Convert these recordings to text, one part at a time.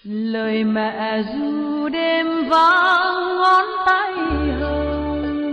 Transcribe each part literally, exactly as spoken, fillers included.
lời mẹ ru đêm vang ngón tay hồng,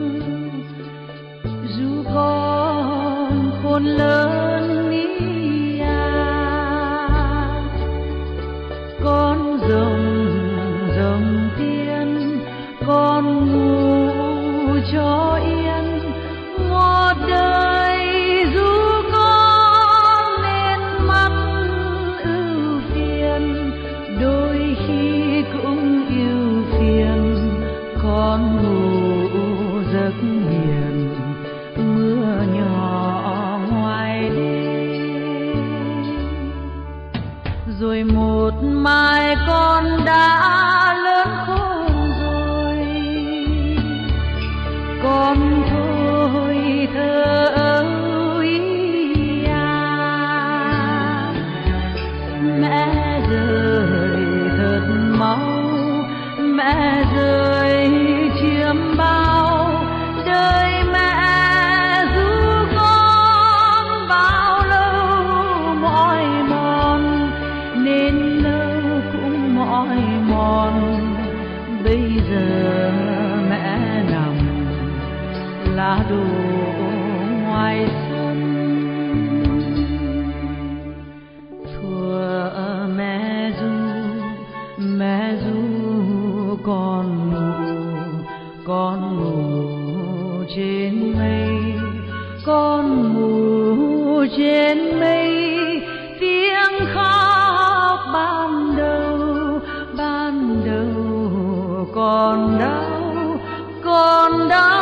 ru con khôn lớn ý à, con rồng rồng tiên con ngủ cho yên một đời. Ru con nên mắt ưu phiền, đôi khi cũng yêu phiền, con ngủ giấc hiền mưa nhỏ ngoài đêm. Rồi một mai con đã lớn khôn rồi, con thôi thơ ơi à, mẹ rơi thật máu, mẹ rơi chiếm bao đời mẹ. Ru con bao lâu mỏi mòn, nên lâu cũng mỏi mòn. Bây giờ mẹ nằm lá đổ ngoài sân, thuở mẹ ru mẹ ru con ngủ, con ngủ trên mây, con ngủ trên mây. Tiếng khóc ban đầu ban đầu còn đau còn đau.